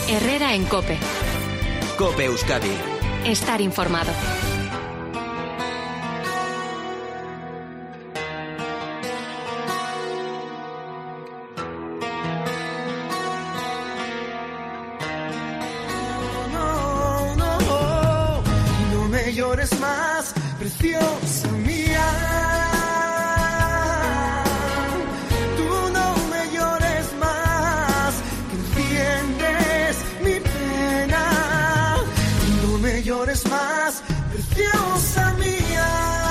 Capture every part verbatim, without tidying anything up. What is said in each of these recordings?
Herrera en COPE. COPE Euskadi. Estar informado. No, no, no, no me llores más, preciosa mía. Tú no me llores más, que entiendes mi pena. No me llores más, preciosa mía.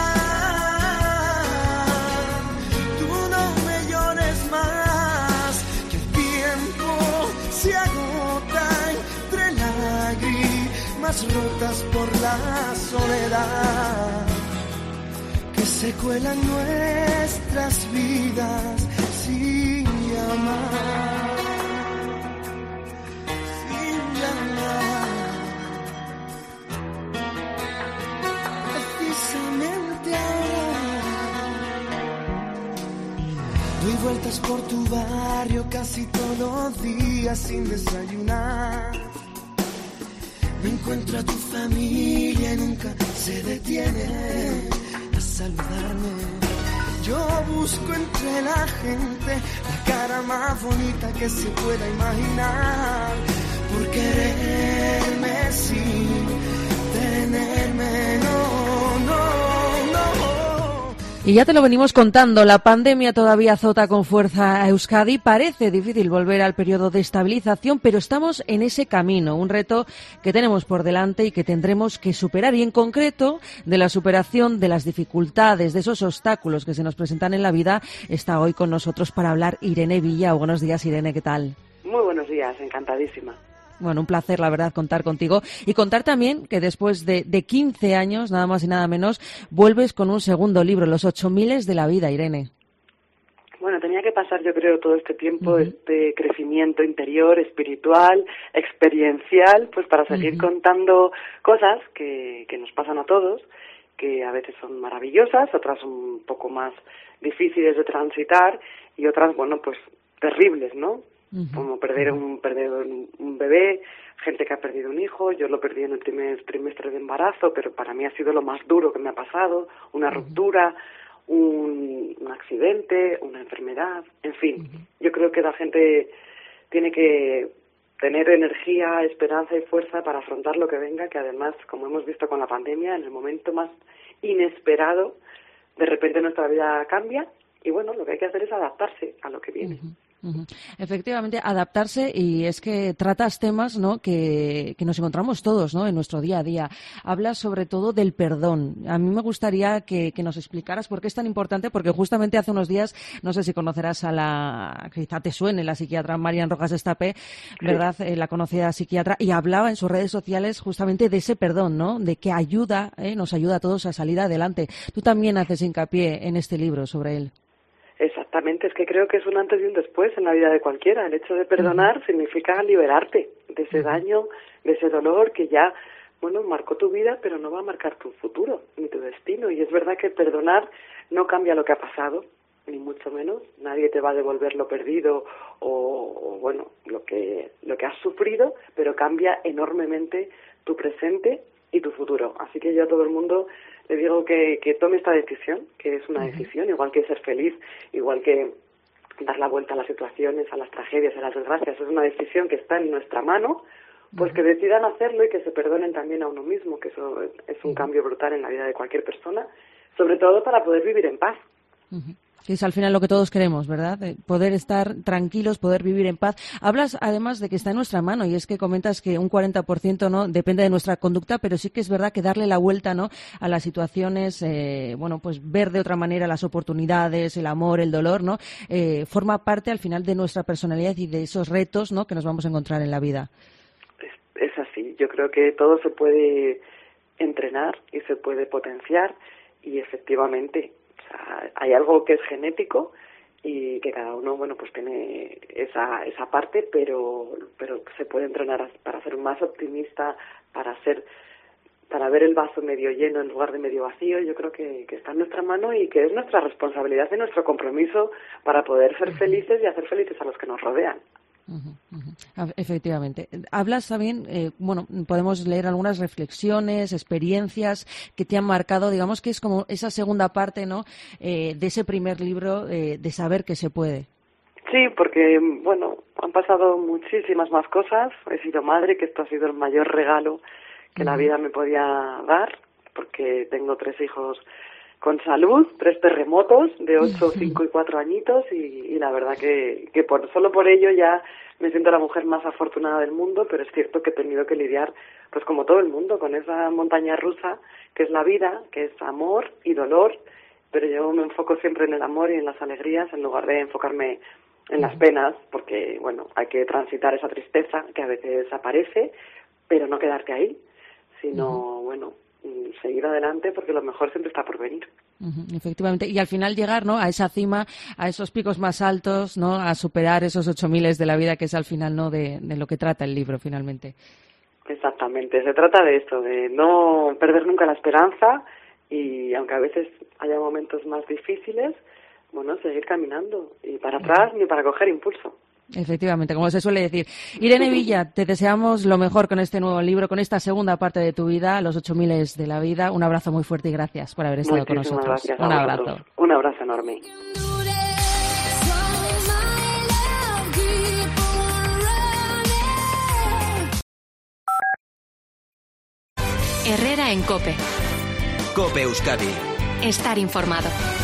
Tú no me llores más, que el tiempo se agota entre lágrimas rotas por la soledad, que se cuelan nuestras vidas sin llamar, sin llamar. Precisamente ahora doy vueltas por tu barrio casi todos los días sin desayunar. Me encuentro a tu familia y nunca se detiene a saludarme. Yo busco entre la gente la cara más bonita que se pueda imaginar, por quererme sin tenerme, no, no, no. Y ya te lo venimos contando, la pandemia todavía azota con fuerza a Euskadi. Parece difícil volver al periodo de estabilización, pero estamos en ese camino, un reto que tenemos por delante y que tendremos que superar. Y en concreto, de la superación de las dificultades, de esos obstáculos que se nos presentan en la vida, está hoy con nosotros para hablar Irene Villa. Buenos días, Irene, ¿qué tal? Muy buenos días, encantadísima. Bueno, un placer, la verdad, contar contigo. Y contar también que después de, de quince años, nada más y nada menos, vuelves con un segundo libro, Los ocho miles de la vida, Irene. Bueno, tenía que pasar, yo creo, todo este tiempo, uh-huh. este crecimiento interior, espiritual, experiencial, pues para seguir uh-huh. contando cosas que, que nos pasan a todos, que a veces son maravillosas, otras son un poco más difíciles de transitar y otras, bueno, pues terribles, ¿no? Como perder un perder un bebé, gente que ha perdido un hijo. Yo lo perdí en el primer trimestre de embarazo, pero para mí ha sido lo más duro que me ha pasado, una ruptura, un, un accidente, una enfermedad, en fin. Uh-huh. Yo creo que la gente tiene que tener energía, esperanza y fuerza para afrontar lo que venga, que además, como hemos visto con la pandemia, en el momento más inesperado, de repente nuestra vida cambia y bueno, lo que hay que hacer es adaptarse a lo que viene. Uh-huh. Uh-huh. Efectivamente, adaptarse, y es que tratas temas, ¿no?, que, que nos encontramos todos, ¿no?, en nuestro día a día. Hablas sobre todo del perdón. A mí me gustaría que, que nos explicaras por qué es tan importante, porque justamente hace unos días, no sé si conocerás a la, quizá te suene, la psiquiatra Marian Rojas Estapé, ¿verdad?, sí. eh, la conocida psiquiatra, y hablaba en sus redes sociales justamente de ese perdón, ¿no?, de que ayuda, eh, nos ayuda a todos a salir adelante. Tú también haces hincapié en este libro sobre él. Exactamente, es que creo que es un antes y un después en la vida de cualquiera. El hecho de perdonar uh-huh. significa liberarte de ese daño, de ese dolor que ya, bueno, marcó tu vida, pero no va a marcar tu futuro ni tu destino. Y es verdad que perdonar no cambia lo que ha pasado, ni mucho menos. Nadie te va a devolver lo perdido o, o bueno, lo que lo que has sufrido, pero cambia enormemente tu presente y tu futuro. Así que yo a todo el mundo le digo que, que tome esta decisión, que es una uh-huh. decisión, igual que ser feliz, igual que dar la vuelta a las situaciones, a las tragedias, a las desgracias. Es una decisión que está en nuestra mano, pues uh-huh. que decidan hacerlo y que se perdonen también a uno mismo, que eso es un uh-huh. cambio brutal en la vida de cualquier persona, sobre todo para poder vivir en paz. Uh-huh. Que es al final lo que todos queremos, ¿verdad? Poder estar tranquilos, poder vivir en paz. Hablas además de que está en nuestra mano, y es que comentas que un cuarenta por ciento no depende de nuestra conducta, pero sí que es verdad que darle la vuelta, ¿no?, a las situaciones, eh, bueno, pues ver de otra manera las oportunidades, el amor, el dolor, ¿no?, eh, forma parte al final de nuestra personalidad y de esos retos, ¿no?, que nos vamos a encontrar en la vida. Es, es así. Yo creo que todo se puede entrenar y se puede potenciar, y efectivamente hay algo que es genético y que cada uno, bueno, pues tiene esa esa parte, pero pero se puede entrenar para ser más optimista, para ser para ver el vaso medio lleno en lugar de medio vacío. Yo creo que, que está en nuestra mano y que es nuestra responsabilidad y nuestro compromiso para poder ser felices y hacer felices a los que nos rodean. Uh-huh, uh-huh. Efectivamente. Hablas también, eh, bueno, podemos leer algunas reflexiones, experiencias que te han marcado, digamos que es como esa segunda parte, ¿no?, eh, de ese primer libro, eh, de saber que se puede. Sí, porque, bueno, han pasado muchísimas más cosas. He sido madre, que esto ha sido el mayor regalo que uh-huh. la vida me podía dar, porque tengo tres hijos con salud, tres terremotos de ocho, cinco y cuatro añitos y, y la verdad que, que por solo por ello ya me siento la mujer más afortunada del mundo, pero es cierto que he tenido que lidiar, pues como todo el mundo, con esa montaña rusa que es la vida, que es amor y dolor, pero yo me enfoco siempre en el amor y en las alegrías en lugar de enfocarme en las penas, porque, bueno, hay que transitar esa tristeza que a veces aparece, pero no quedarte ahí, sino, uh-huh. bueno, seguir adelante porque lo mejor siempre está por venir. Uh-huh, efectivamente, y al final llegar, ¿no?, a esa cima, a esos picos más altos, ¿no?, a superar esos ocho miles de la vida, que es al final, ¿no?, de, de lo que trata el libro finalmente. Exactamente, se trata de esto, de no perder nunca la esperanza y aunque a veces haya momentos más difíciles, bueno, seguir caminando y para atrás ni para coger impulso. Efectivamente, como se suele decir. Irene Villa, te deseamos lo mejor con este nuevo libro, con esta segunda parte de tu vida, Los ocho miles de la vida. Un abrazo muy fuerte y gracias por haber estado Muchísimas con nosotros. Gracias Un a abrazo. Vosotros. Un abrazo enorme. Herrera en COPE. COPE Euskadi. Estar informado.